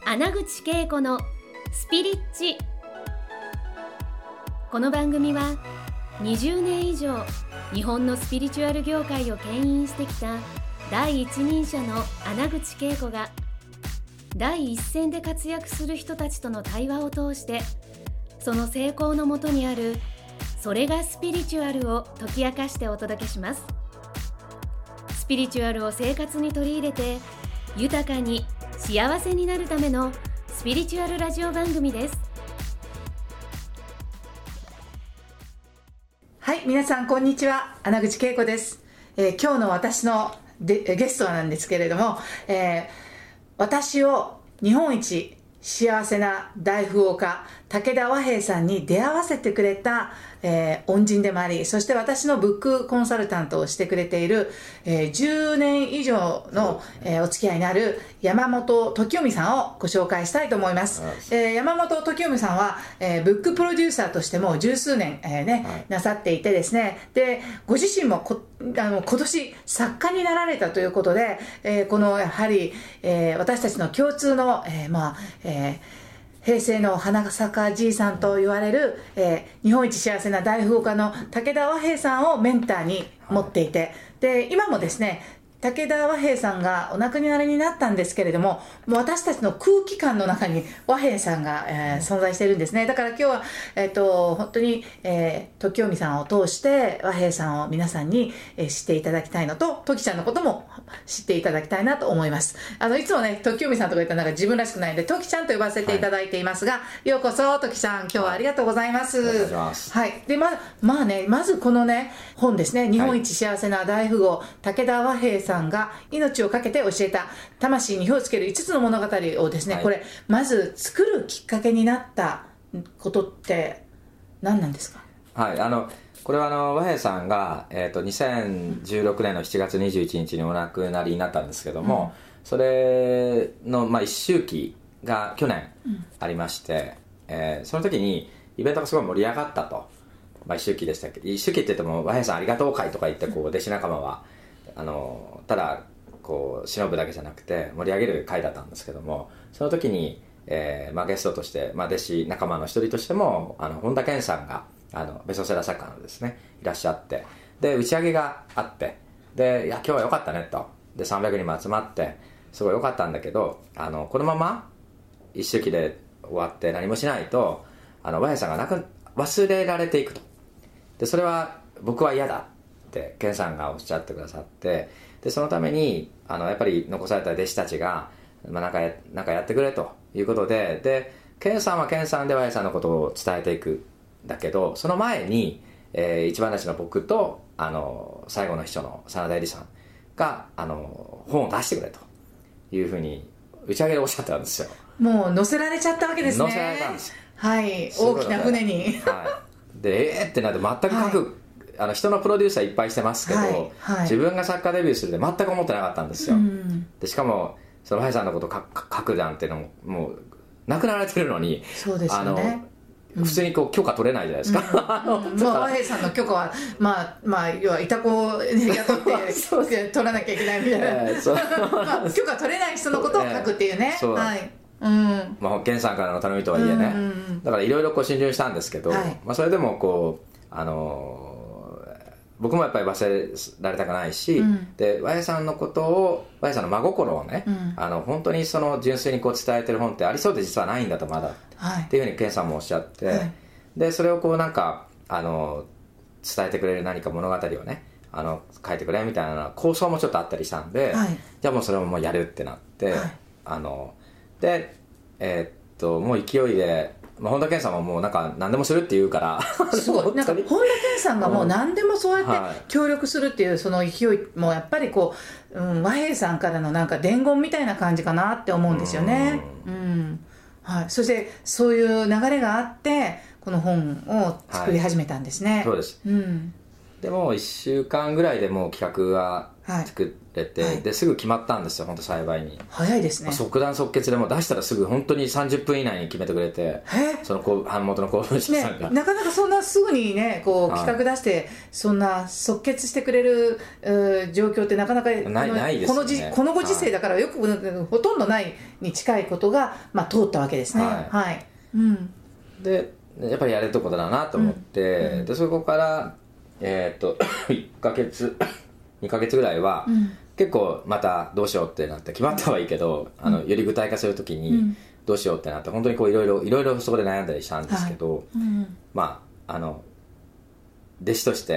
穴口恵子のスピリッチ。この番組は20年以上日本のスピリチュアル業界を牽引してきた第一人者の穴口恵子が第一線で活躍する人たちとの対話を通して、その成功のもとにあるそれがスピリチュアルを解き明かしてお届けします。スピリチュアルを生活に取り入れて豊かに幸せになるためのスピリチュアルラジオ番組です。 はい、皆さんこんにちは、穴口恵子です。今日の私のゲストなんですけれども、私を日本一幸せな大富豪家武田和平さんに出会わせてくれた、恩人でもあり、そして私のブックコンサルタントをしてくれている、10年以上の、お付き合いになる山本時臣さんをご紹介したいと思います。山本時臣さんは、ブックプロデューサーとしても十数年、なさっていてですね、でご自身も今年作家になられたということで、このやはり、私たちの共通の、平成の花咲じいさんと言われる、日本一幸せな大富豪家の武田和平さんをメンターに持っていて、で今もですね、武田和平さんがお亡くなりになったんですけれども、もう私たちの空気感の中に和平さんが、存在しているんですね。だから今日は、本当に、時臣さんを通して和平さんを皆さんに、知っていただきたいのと、時ちゃんのことも知っていただきたいなと思います。いつもね、時臣さんとか言ったらなんか自分らしくないので、時ちゃんと呼ばせていただいていますが、ようこそ時ちゃん、今日はありがとうございます。 お願いします。 はい。で、まずこのね、本ですね、日本一幸せな大富豪、武田和平さんが命を懸けて教えた魂に火をつける5つの物語をですね、これまず作るきっかけになったことって何なんですか？ はい、これは和平さんが、2016年の7月21日にお亡くなりになったんですけども、それの、一周期が去年ありまして、その時にイベントがすごい盛り上がったと、一周期でしたっけ。一周期って言っても和平さんありがとう会とか言って弟子仲間はただこう忍ぶだけじゃなくて盛り上げる会だったんですけども、その時に、ゲストとして、弟子仲間の一人としても本田健さんがベストセラー作家のですねいらっしゃって、で打ち上げがあって、でいや今日は良かったねと、で300人も集まってすごい良かったんだけど、このまま一周期で終わって何もしないと和平さんが忘れられていくと。でそれは僕は嫌だって健さんがおっしゃってくださって、でそのためにやっぱり残された弟子たちが、なんかやってくれということで健さんは健さんで和平さんのことを伝えていくんだけど、その前に、一番弟子の僕と最後の秘書の真田恵里さんが本を出してくれというふうに打ち上げでおっしゃってたんですよ。 もう乗せられちゃったわけですね。 乗せられたんです。 はい、大きな船に、 はい、でってなって全く書く、人のプロデューサーいっぱいしてますけど、自分が作家デビューするって全く思ってなかったんですよ。でしかもその和平さんのことを書くなんていうのももう亡くなられてるのに、 そうですよね、 普通にこう許可取れないじゃないですか。 和平さんの許可は要はいた子を雇って取らなきゃいけないみたいな、許可取れない人のことを書くっていうね、 健さんからの頼みとはいえね、だからいろいろ進入したんですけど、それでもこう僕もやっぱり忘れられたくないし、で和平さんのことを、和平さんの真心をね、本当にその純粋にこう伝えてる本ってありそうで実はないんだとまだ、っていうふうに健さんもおっしゃって、でそれをこうなんか伝えてくれる何か物語をね書いてくれみたいな構想もちょっとあったりしたんで、じゃあもうそれをもうやるってなって、でもう勢いで、本田健さんももうなんか何でもするって言うからそうなんか本田健さんがもう何でもそうやって協力するっていうその勢いもやっぱりこう、和平さんからのなんか伝言みたいな感じかなって思うんですよね。そしてそういう流れがあってこの本を作り始めたんですね。 そうです、でも1週間ぐらいでもう企画が作れて、 はいですぐ決まったんですよ、本当幸いに。 早いですね。 即断即決でもう出したらすぐ本当に30分以内に決めてくれて、その版元の工房者さんが、 なかなかそんなすぐにねこうはい企画出してそんな即決してくれる状況ってなかなかないですよね。 このご時世だからよく、ほとんどないに近いことが、通ったわけですね。 はいでやっぱりやれるとこだなと思って、でそこから1ヶ月2ヶ月ぐらいは、結構またどうしようってなって決まったはいいけど、より具体化するときにどうしようってなって本当にこういろいろそこで悩んだりしたんですけど、弟子として、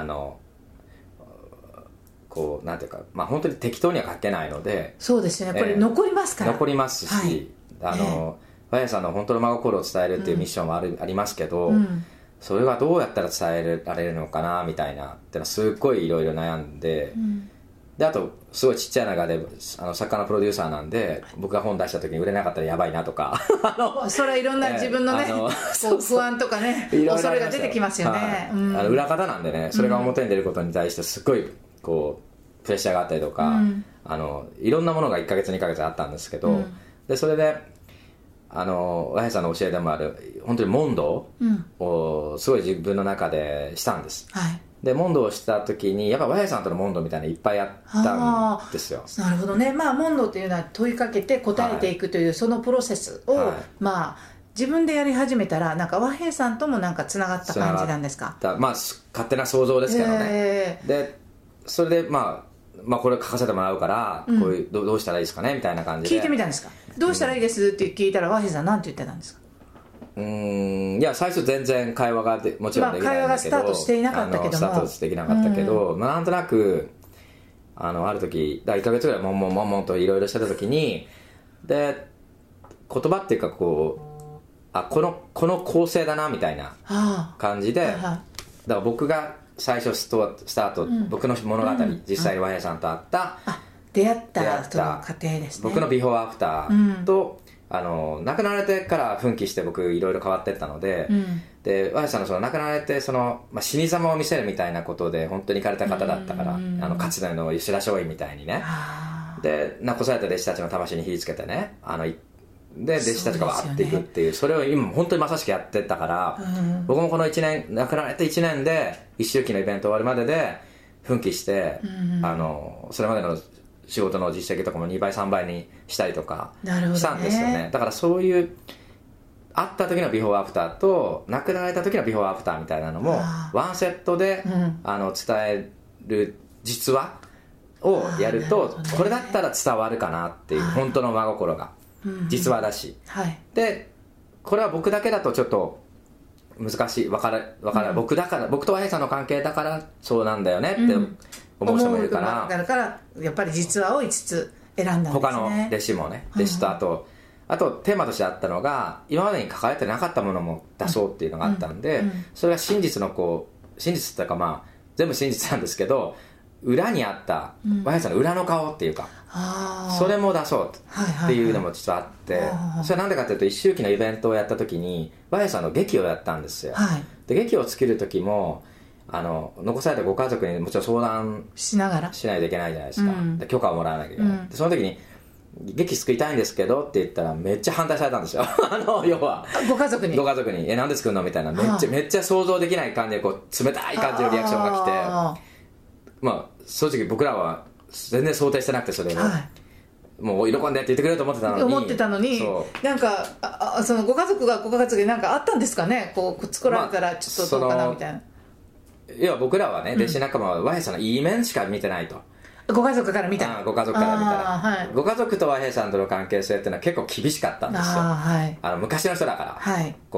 こうなんていうか、本当に適当には書けないので、 そうですね、やっぱり残りますから、 残りますし、和平さんの本当の真心を伝えるっていうミッションもありますけど、それがどうやったら伝えられるのかなみたいなってのはすっごいいろいろ悩んで、であとすごいちっちゃい中で作家のプロデューサーなんで、僕が本出した時に売れなかったらやばいなとかそれはいろんな自分のね、不安とかね恐れが出てきますよね。 裏方なんでね、それが表に出ることに対してすごいこうプレッシャーがあったりとか、いろんなものが1ヶ月2ヶ月あったんですけど、でそれで和平さんの教えでもある本当に問答をすごい自分の中でしたんです、で問答をした時にやっぱ和平さんとの問答みたいなのいっぱいあったんですよ。 なるほどね。問答というのは問いかけて答えていくという、そのプロセスを、自分でやり始めたらなんか和平さんともなんかつながった感じなんですか。 勝手な想像ですけどね、でそれでこれ書かせてもらうから、こういうどうしたらいいですかねみたいな感じで聞いてみたんですか。どうしたらいいですって聞いたら和平さんなんて言ってたんですか。 いや最初全然会話がもちろんできないんだけど、 会話がスタートしていなかったけども、 スタートできなかったけど、なんとなくある時1ヶ月ぐらいもんといろいろしてた時に、で言葉っていうかこの構成だなみたいな感じで、だから僕が最初スタート、僕の物語、実際に和平さんと会った出会ったその過程ですね。 僕のビフォーアフターと、亡くなられてから奮起して僕いろいろ変わっていったので、で和平さんのその亡くなられて死に様を見せるみたいなことで本当に行かれた方だったから、かつての吉田松陰みたいにね、で残された弟子たちの魂に火つけてね、で弟子たちがわーっていくっていう、それを今本当にまさしくやってったから、僕もこの1年亡くなられて1年で一周期のイベント終わるまでで奮起して、それまでの仕事の実績とかも2倍3倍にしたりとかしたんですよね。だからそういう会った時のビフォーアフターと亡くなられた時のビフォーアフターみたいなのもワンセットで、伝える実話をやると、これだったら伝わるかなっていう、本当の真心が実話だし、でこれは僕だけだとちょっと難しい、分からない、僕と和平さんの関係だからそうなんだよねって思う人もいるから、 だからやっぱり実話を5つ選んだんですね。 他の弟子もね、弟子とあとテーマとしてあったのが、今までに抱えてなかったものも出そうっていうのがあったんで、それが真実の真実っていうか全部真実なんですけど、裏にあった和平さんの裏の顔っていうか、それも出そうっていうのも実はあって、それはなんでかっていうと、一周期のイベントをやった時に和平さんの劇をやったんですよ、で劇を作る時も残されたご家族にもちろん相談しないといけないじゃないですか、で許可をもらわなきゃいけない、でその時に劇作りたいんですけどって言ったらめっちゃ反対されたんですよ要はご家族になんで作るのみたいな、めっちゃ想像できない感じで冷たい感じのリアクションが来て、正直僕らは全然想定してなくて、それを、もう喜んでって言ってくれると思ってたのになんかそのご家族で何かあったんですかね、作られたらちょっとどうかなみたいな。 いや僕らはね、弟子仲間は和平さんのいい面しか見てないと。 ご家族から見たら、 ご家族と和平さんとの関係性っていうのは結構厳しかったんですよ、昔の人だから、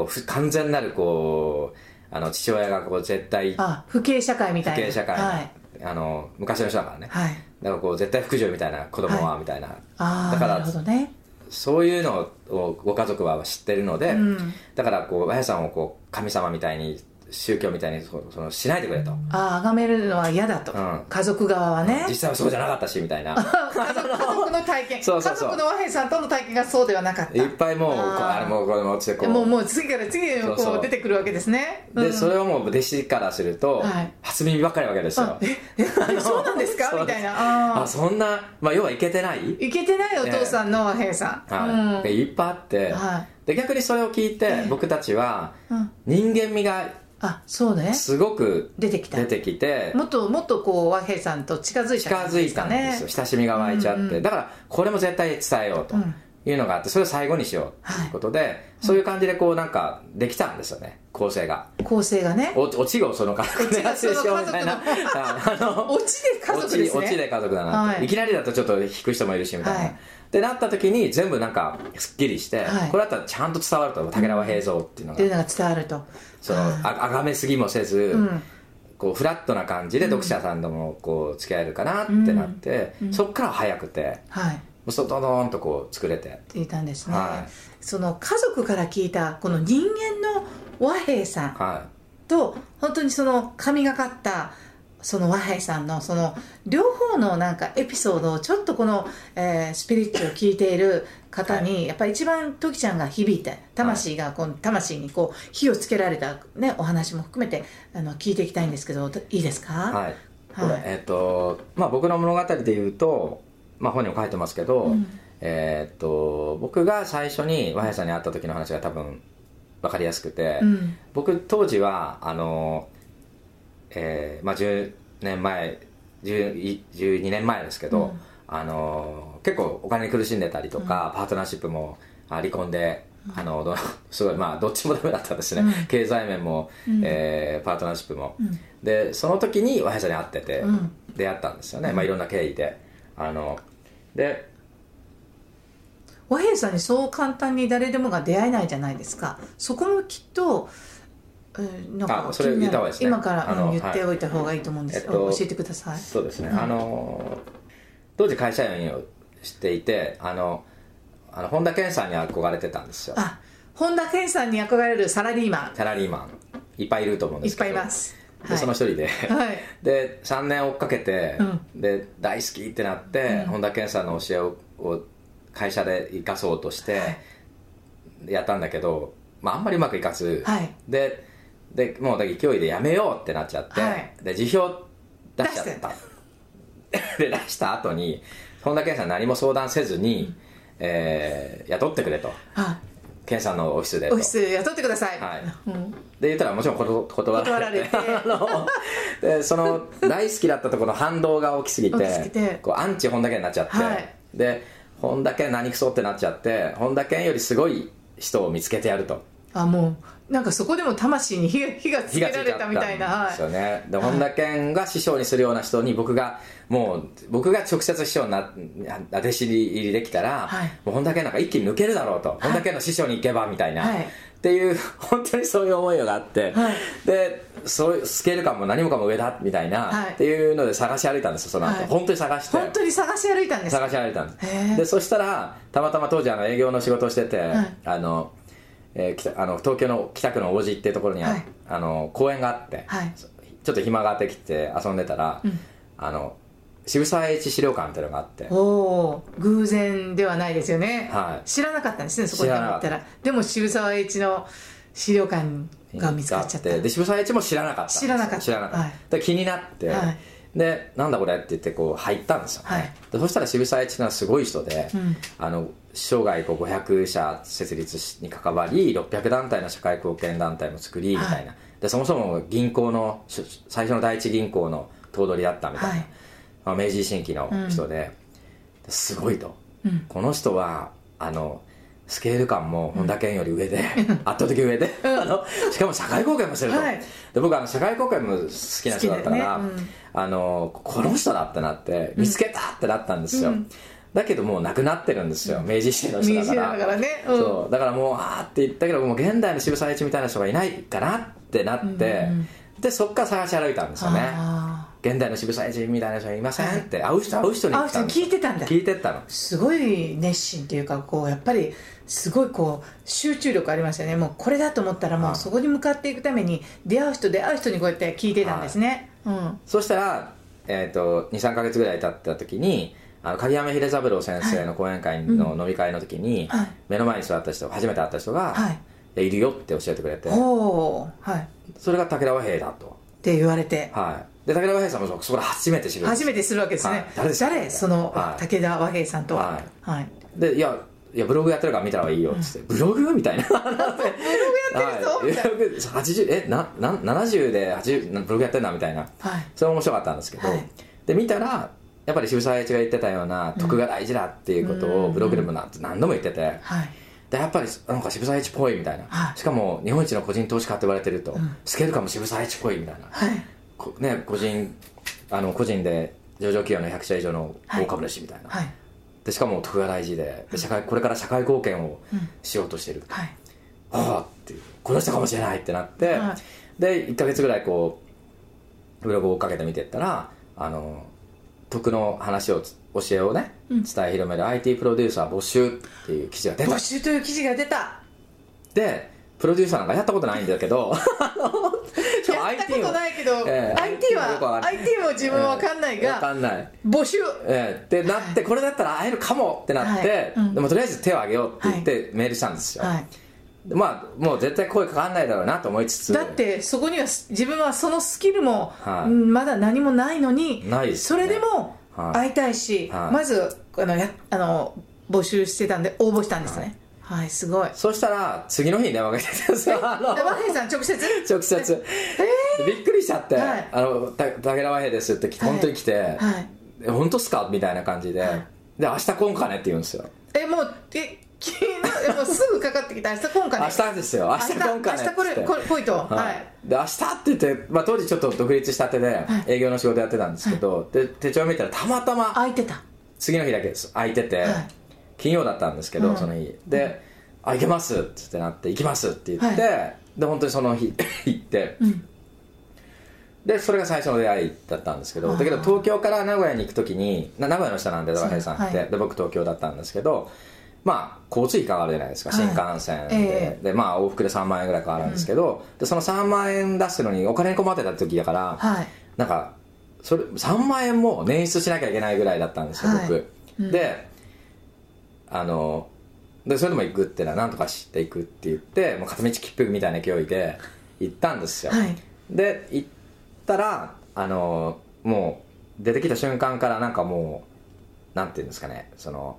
完全なる父親が絶対父系社会みたいな、 昔の人だからね、だから絶対服従みたいな子供はみたいな、だからそういうのをご家族は知ってるので、だから和平さんを神様みたいに宗教みたいにそのしないでくれと。 崇めるのは嫌だと、家族側はね。 実際はそうじゃなかったしみたいな家族の体験そう家族の和平さんとの体験がそうではなかった。 いっぱいもうあれもこれもってこうもう次から次へこう出てくるわけですね。 でそれをもう弟子からすると初耳ばっかりわけですよ。 そうなんですかみたいな。 そんな、要はいけてないお父さんの和平さん、 いっぱいあって、で逆にそれを聞いて僕たちは人間味がそうね、 すごく出てきてもっとこう和平さんと近づいたんですかね。 んですよ。親しみが湧いちゃって、だからこれも絶対伝えようというのがあって、それを最後にしようということで、そういう感じでこうなんかできたんですよね、構成がね。オチをその家族で発生しようみたいなオチで家族ですね。 オチで家族だなって、いきなりだとちょっと引く人もいるしみたいな、ってなった時に全部なんかすっきりして、これだったらちゃんと伝わると、竹縄平蔵っていうのが伝わると、 崇めすぎもせず、こうフラットな感じで読者さんともこう付き合えるかなってなって、そっから早くて、ドドーンとこう作れていたんですね。その家族から聞いたこの人間の和平さんと、本当にその神がかったその和平さんのその両方のなんかエピソードをちょっとこの、スピリッツを聞いている方に、やっぱり一番トキちゃんが響いて、魂がこの魂にこう火をつけられた、ね、お話も含めて聞いていきたいんですけど、いいですか？ これ僕の物語でいうと、本にも書いてますけど、僕が最初に和平さんに会った時の話が多分分かりやすくて、僕当時は10年前12年前ですけど、結構お金に苦しんでたりとか、パートナーシップも離婚で、すごいどっちもダメだったんですね、経済面も、パートナーシップも、でその時に和平さんに会ってて、出会ったんですよね、いろんな経緯で。で和平さんにそう簡単に誰でもが出会えないじゃないですか。そこもきっとなんかそれ言った方がいいですね。 今から言っておいた方がいいと思うんですよ。教えてください。 そうですね、当時会社員をしていて、本田健さんに憧れてたんですよ。 本田健さんに憧れるサラリーマンいっぱいいると思うんですけど、 いっぱいいます。 でその一人で、で3年追っかけて、で大好きってなって、本田健さんの教えを会社で生かそうとしてやったんだけど、あんまりうまくいかず、でもう勢いでやめようってなっちゃって、で辞表出しちゃったで出した後に本田健さん何も相談せずに、雇ってくれと、健さんのオフィスでオフィス雇ってください、 で言ったらもちろん断られてでその大好きだったところの反動が大きすぎてこうアンチ本田健になっちゃって、で本田健何クソってなっちゃって、本田健よりすごい人を見つけてやると。 もうなんかそこでも魂に火がつけられたみたいな。 ですよね。で本田健が師匠にするような人に僕が直接師匠に弟子入りできたら、もう本田健なんか一気に抜けるだろうと、本田健の師匠に行けばみたいな、っていう本当にそういう思いがあって、でそういうスケール感も何もかも上だみたいな、っていうので探し歩いたんですよ。その後、本当に探して本当に探し歩いたんです。 でそしたらたまたま当時営業の仕事をしてて、東京の北区の王子っていうところに公園があって、ちょっと暇があってきて遊んでたら、渋沢栄一資料館みたいなのがあって、 偶然ではないですよね、知らなかったんですね、そこに行ったら。でも渋沢栄一の資料館が見つかっちゃった。 で渋沢栄一も知らなかったで気になって、でなんだこれって言ってこう入ったんですよ、でそしたら渋沢栄一のはすごい人で、生涯500社設立に関わり600団体の社会貢献団体も作りみたいな、でそもそも銀行の最初の第一銀行の頭取だったみたいな、明治維新期の人で、すごいと、この人はスケール感も本田健より上で、圧倒的上でしかも社会貢献もしてると、で僕社会貢献も好きな人だったから、この人だってなって見つけたってなったんですよ、だけどもう亡くなってるんですよ、明治維新の人だからそうだからもうって言ったけど、もう現代の渋沢栄一みたいな人がいないかなってなって、でそっから探し歩いたんですよね。 現代の渋沢栄一みたいな人いませんって会う人に言ったんです。 聞いてたんだ。 聞いてったの。 すごい熱心っていうか、こうやっぱりすごいこう集中力ありましたよね。もうこれだと思ったらもうそこに向かっていくために出会う人にこうやって聞いてたんですね。 そしたら、23ヶ月ぐらい経った時に鍵山秀三郎先生の講演会の飲み会の時に、目の前に座った人、初めて会った人が、いるよって教えてくれて、それが武田和平だとって言われて、 で武田和平さんもそこで初めて知るわけですね。誰その武田和平さんとは。 でいやブログやってるから見たらいいよっつって、ブログみたいな、ブログやってるぞ70で80ブログやってんだみたいな、それ面白かったんですけど、で見たらやっぱり渋沢栄一が言ってたような徳が大事だっていうことをブログでも何度も言ってて、でやっぱりなんか渋沢栄一っぽいみたいな、しかも日本一の個人投資家って言われてると、スケール感も渋沢栄一っぽいみたいな、個人で上場企業の100社以上の大株主みたいな、でしかも徳が大事で、これから社会貢献をしようとしてる、ああっていう、この人かもしれないってなって、で1ヶ月ぐらいこうブログを追っかけて見ていったら、徳の話を教えをね、伝え広める IT プロデューサー募集っていう記事が出た。 募集という記事が出た。 でプロデューサーなんかやったことないんだけどやったことないけど、IT も自分は分かんないが、募集ってなって、これだったら会えるかもってなって、でもとりあえず手を挙げようって言ってメールしたんですよ。まあもう絶対声かかんないだろうなと思いつつ、 だってそこには自分はそのスキルもまだ何もないのに、それでも会いたいし、まず募集してたんで応募したんですね。すごい。 そしたら次の日に電話が来てたんですよ。 和平さん直接びっくりしちゃって、武田和平ですって本当に来て、本当っすかみたいな感じで、で明日来んかねって言うんですよ。 もうすぐかかってきた。明日来んかね。 明日ですよ。明日来んかねって明日来いと。 で明日って言って、当時ちょっと独立したてで営業の仕事やってたんですけど、で手帳見たらたまたま空いてた。 次の日だけです空いてて、金曜だったんですけど、その日で行けますってなって、行きますって言って、で本当にその日行って、でそれが最初の出会いだったんですけど、だけど東京から名古屋に行く時に、名古屋の人なんで和平さんって、で僕東京だったんですけど、交通費かかるじゃないですか、新幹線で、往復で3万円ぐらいかかるんですけど、でその3万円出すのにお金に困ってた時だから、なんかそれ3万円も捻出しなきゃいけないぐらいだったんですよ、僕。でそれでも行くってのは何とかしていくって言って、もう片道切符みたいな勢いで行ったんですよ。で行ったらもう出てきた瞬間からなんかもうなんていうんですかね、その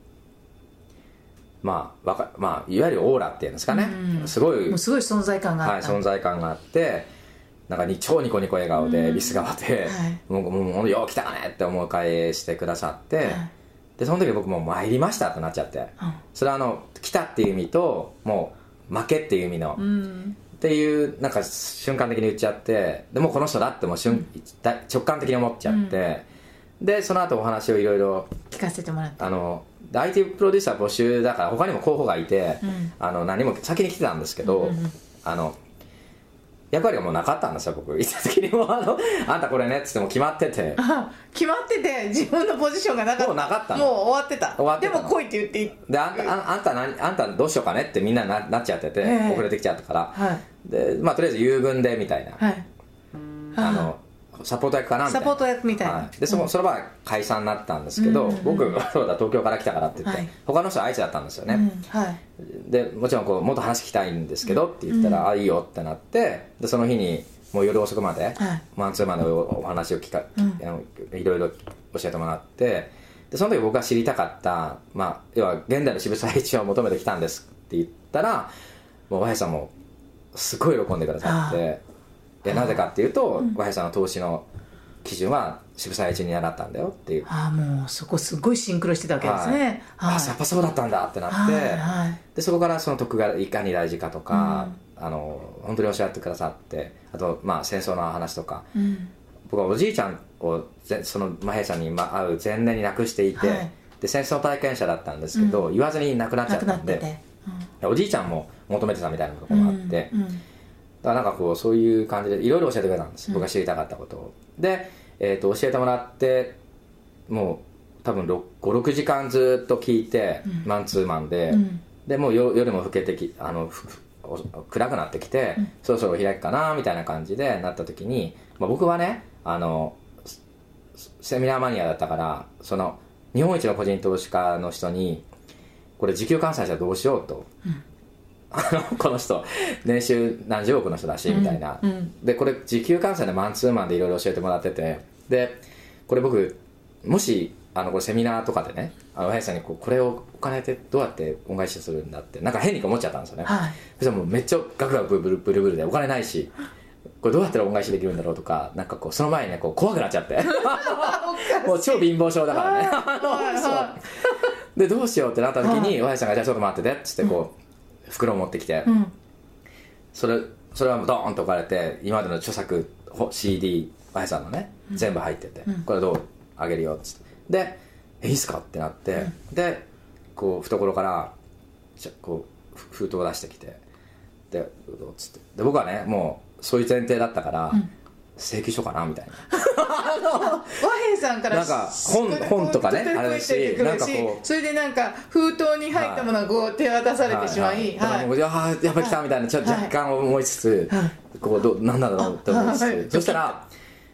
いわゆるオーラっていうんですかね、すごい存在感があった。 存在感があって、なんか超ニコニコ笑顔でビス顔で、もうよう来たかねって思い返してくださって、でその時僕も参りましたってなっちゃって、それは来たっていう意味ともう負けっていう意味の、っていうなんか瞬間的に言っちゃって、でもうこの人だってもう直感的に思っちゃって、でその後お話をいろいろ聞かせてもらって、 IT プロデューサー募集だから他にも候補がいて、何も先に来てたんですけど、役割がもうなかったんですよ。僕行った時にもあんたこれねっつっても決まってて自分のポジションがなかった。もうなかったの。もう終わってた。でも来いって言ってであんたどうしようかねってみんななっちゃってて、遅れてきちゃったから、でとりあえず優遇でみたいな、サポート役かなみたいな。サポート役みたいな。 でその場は解散になったんですけど、僕そうだ東京から来たからって言って、他の人は愛知だったんですよね。でもちろんもっと話聞きたいんですけどって言ったら、いいよってなって、でその日にもう夜遅くまで、マンツーマンでお話をいろいろ教えてもらって、でその時僕が知りたかった、要は現代の渋沢栄一を求めてきたんですって言ったら、もう和平さんもすごい喜んでくださって。なぜかっていうと、和平さんの投資の基準は渋沢栄一に習ったんだよっていう。 もうそこすごいシンクロしてたわけですね。 やっぱそうだったんだってなって、でそこからその徳がいかに大事かとか、本当におっしゃってくださって、あと戦争の話とか、僕はおじいちゃんをその和平さんに会う前年に亡くしていて、で戦争体験者だったんですけど、言わずに亡くなっちゃったんで、おじいちゃんも求めてたみたいなところもあって、だからなんかそういう感じでいろいろ教えてくれたんです、僕が知りたかったことを。で教えてもらってもう多分56時間ずっと聞いて、マンツーマンで、でもう夜も更けて暗くなってきて、そろそろ開くかなみたいな感じでなった時に、僕はねセミナーマニアだったから、その日本一の個人投資家の人にこれ時給換算したらどうしようと、この人年収何十億の人だしみたいな、でこれ時給換算でマンツーマンでいろいろ教えてもらってて、でこれ僕もしこれセミナーとかでね林さんにこれをお金ってどうやって恩返しするんだってなんか変に思っちゃったんですよね、そしたらもうめっちゃガクガクブルブルでお金ないし、これどうやったら恩返しできるんだろうとか、なんかその前にね怖くなっちゃってもう超貧乏症だからねそうでどうしようってなった時に林さんがじゃあちょっと待っててっつって袋を持ってきて、それはもうドーンと置かれて、今までの著作 CD 林さんのね全部入ってて、これどうあげるよっつって、でいいっすかってなって、で懐から封筒を出してきて、でどうっつって、で僕はねもうそういう前提だったから、請求書かなみたいな和平さんからなんか本とかねあれだし、なんかそれでなんか封筒に入ったものが手渡されてしまい、 だからもうやっぱ来たみたいなちょっと若干思いつつ、何なんだろうって思いつつ、そしたら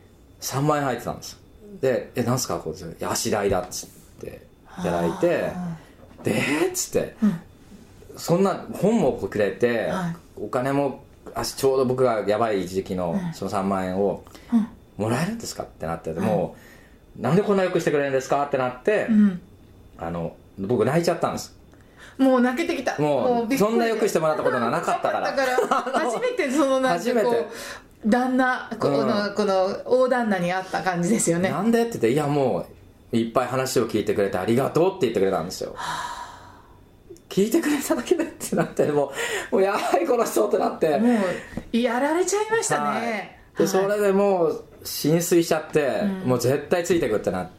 3万円入ってたんです。でなんすかこれ足代だっつっていただいて、でっつって、そんな本もくれて、お金もちょうど僕がやばい時期のその3万円をもらえるんですかってなって、もうなんでこんなよくしてくれるんですかってなって、僕泣いちゃったんです。 もう泣けてきた。 もうそんなよくしてもらったことがなかったから初めてそのなんか旦那この大旦那に会った感じですよね。 なんでって言って、いやもういっぱい話を聞いてくれてありがとうって言ってくれたんですよ。聞いてくれただけでってなって、もうやばいこの人ってなって、 もうやられちゃいましたね、 でそれでもう浸水しちゃって、もう絶対ついてくってなって、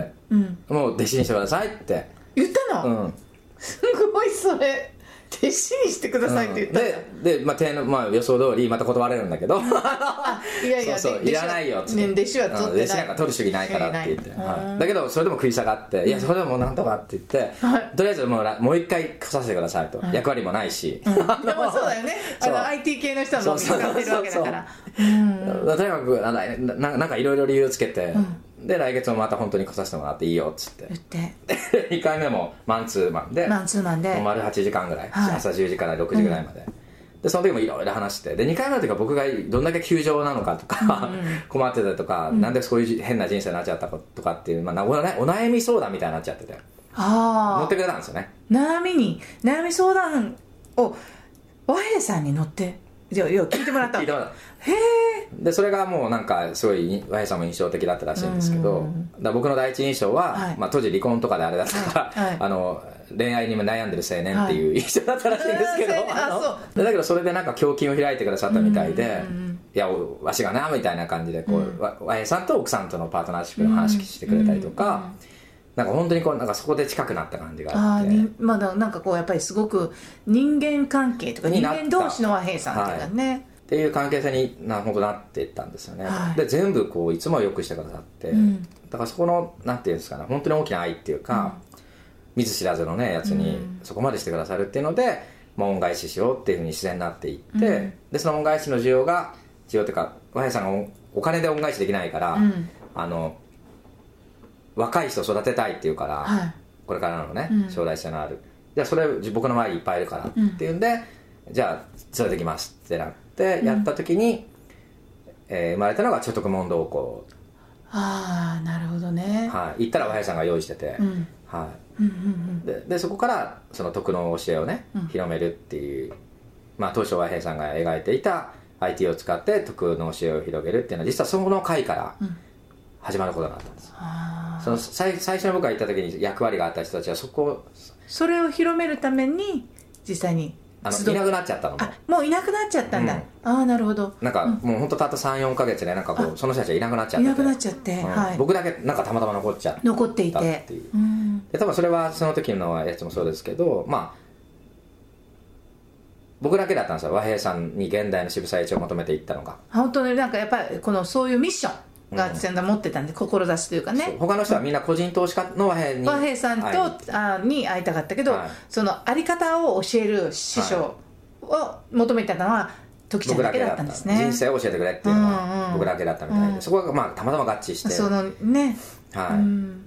もう弟子にしてくださいって言ったの、すごいそれ弟子にしてくださいって言ったで、予想通りまた断れるんだけどいやいやそういらないよっつって、 弟子は取ってない、 弟子なんか取る主義ないからって言って、だけどそれでも食い下がって、いやそれでもなんとかって言って、とりあえずもう一回来させてくださいと、役割もないし、 でもそうだよね、IT 系の人はもう見つかってるわけだから、 とにかくなんかいろいろ理由つけて、で来月もまた本当に来させてもらっていいよっつって言って2回目もマンツーマンで丸8時間ぐらい、朝10時から6時ぐらいまで、でその時もいろいろ話して、で2回目の時は僕がどんだけ窮状なのかとか、困ってたとか、なんでそういう変な人生になっちゃったとかっていう、お悩み相談みたいになっちゃってて、乗ってくれたんですよね。 悩み相談を和平さんに乗って聞いてもらったへえ。 でそれがもうなんかすごい和平さんも印象的だったらしいんですけど、だ僕の第一印象は、当時離婚とかであれだったから、恋愛にも悩んでる青年っていう印象だったらしいんですけど、だけどそれでなんか胸襟を開いてくださったみたいで、いやわしがなみたいな感じで和平さんと奥さんとのパートナーシップの話してくれたりとか、なんか本当になんかそこで近くなった感じがあって、 なんかやっぱりすごく人間関係とか人間同士の和平さんっていうかね、 っていう関係性に本当なっていったんですよね、で全部いつもよくしてくださって、だからそこのなんていうんですかね、本当に大きな愛っていうか、見ず知らずのねやつにそこまでしてくださるっていうので、恩返ししようっていうふうに自然になっていって、でその恩返しの需要っていうか和平さんがお金で恩返しできないから、若い人を育てたいっていうから、これからのね将来性のある、じゃあそれ僕の周りいっぱいいるからっていうんで、じゃあ連れてきますってなってやった時に、生まれたのが所得問答校。 ああなるほどね。 行ったら和平さんが用意してて、でそこからその徳の教えをね、広めるっていう、当初和平さんが描いていた IT を使って徳の教えを広げるっていうのは実はその回から始まることだったんです。その最初に僕が行った時に役割があった人たちはそれを広めるために実際にいなくなっちゃったのもういなくなっちゃったんだ、なるほど。 なんかもう本当たった 3,4 ヶ月でなんかその人たちはいなくなっちゃって、僕だけなんかたまたま残っていてっていう、で多分それはその時のやつもそうですけど、僕だけだったんですよ、和平さんに現代の渋沢栄一を求めていったのが。 本当になんかやっぱりそういうミッションが持ってたんで、志というかね。 他の人はみんな個人投資家の和平さんとに会いたかったけど、 はい、 そのあり方を教える師匠を求めてたのは時ちゃんだけだったんですね。 人生を教えてくれっていうのは僕だけだったみたいで、そこがまあたまたま合致して、 そのね、 はい、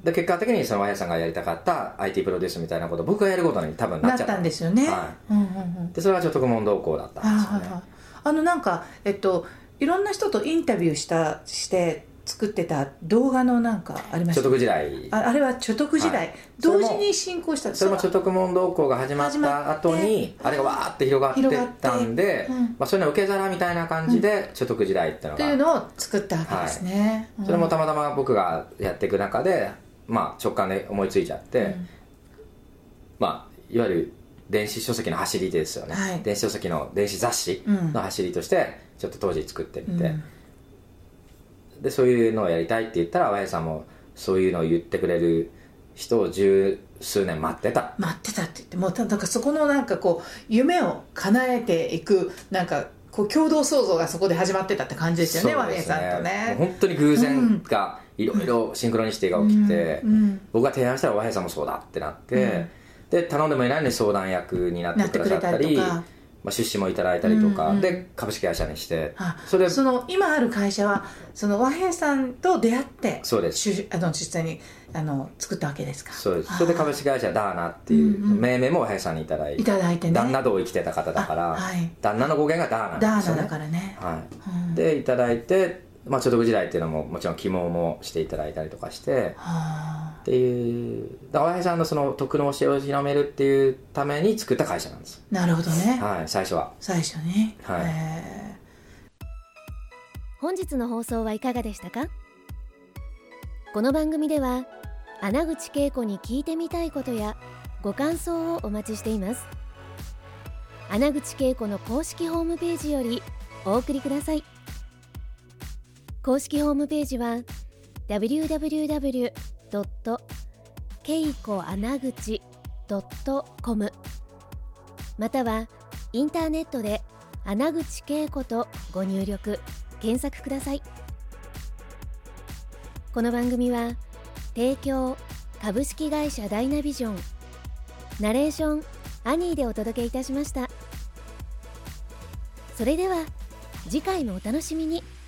で結果的にその和平さんがやりたかった IT プロデュースみたいなことを僕がやることに多分なっちゃったんですよね。 はい、でそれが所得問答校だったんですよね。 なんかいろんな人とインタビューして作ってた動画のなんかありました。 所得時代。 あれは所得時代、はい、同時に進行したんですか。 それも所得問答校が始まった後にあれがわーって広がってったんで、まあ、そういうの受け皿みたいな感じで所得時代っていうのが、 っていうのを作ったわけですね。 はい、それもたまたま僕がやっていく中で、まあ、直感で思いついちゃって、まあ、いわゆる電子書籍の走りですよね、はい、電子書籍の電子雑誌の走りとしてちょっと当時作ってみて、でそういうのをやりたいって言ったら和平さんもそういうのを言ってくれる人を十数年待ってたって言って、もうなんかそこのなんかこう夢を叶えていくなんかこう共同創造がそこで始まってたって感じですよね、和平さんとね。 本当に偶然がいろいろシンクロニシティが起きて、僕が提案したら和平さんもそうだってなって、で頼んでもいないのに相談役になってくださったり、まあ、出資もいただいたりとか、で株式会社にして、 その今ある会社はその和平さんと出会ってそうです実際に作ったわけですか。 そうです。それで株式会社ダーナっていう命名も和平さんにいただいてね、 旦那道を生きてた方だから、はい、旦那の語源がダーナなんですよね。 ダーナだからね、 はい、でいただいて、まあ、所得時代っていうのももちろん起毛もしていただいたりとかして、っていう和平さんのその徳の教えを広めるっていうために作った会社なんです。 なるほどね、 はい、最初ね、 はい、 本日の放送はいかがでしたか。この番組では穴口恵子に聞いてみたいことやご感想をお待ちしています。穴口恵子の公式ホームページよりお送りください。公式ホームページは www.keikoanaguchi.com またはインターネットで穴口恵子とご入力検索ください。この番組は提供株式会社ダイナビジョン、ナレーションアニーでお届けいたしました。それでは次回もお楽しみに。